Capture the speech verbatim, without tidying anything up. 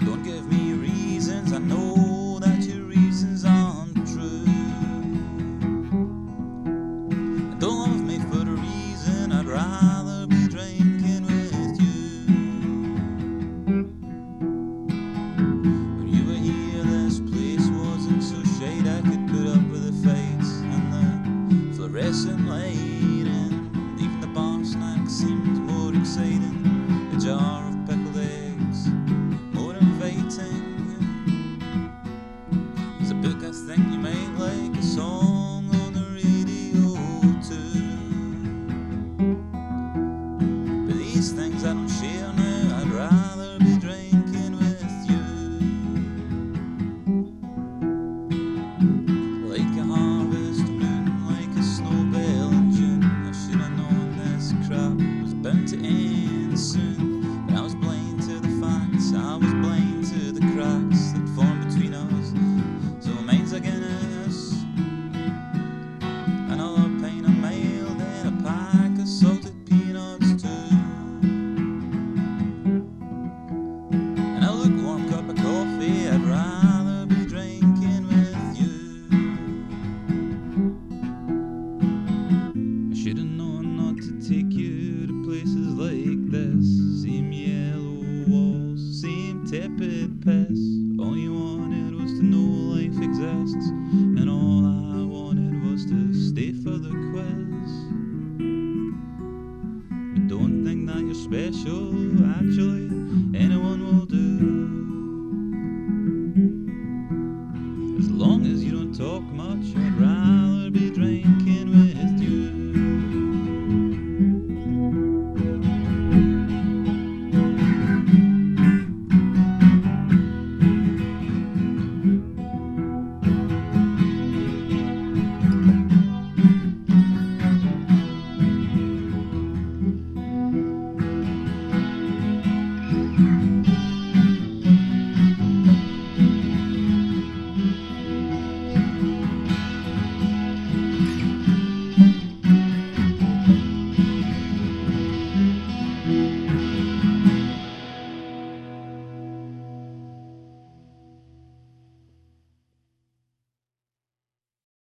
Don't give me reasons, I know that your reasons aren't true. Don't love me for the reason I'd rather be drinking with you. When you were here, this place wasn't so shade I could put up with the face and the fluorescent lighting. Even the bar snack seemed more exciting. A jar of pickled eggs, more inviting. There's a book I think you might like, a song on the radio too. But these things I don't share now, I'd rather be drinking with you. Like a harvest moon, like a snowbell in June. I should have known this crap was bound to end soon. But I was blind to the facts, I was blind to the cracks that formed between us. So mine's a Guinness, another pint of mild, and a pack of salted peanuts too. And a lukewarm cup of coffee, I'd rather be drinking with you. I should have known not to take you to places like this. Same yellow walls, same tepid piss. All you want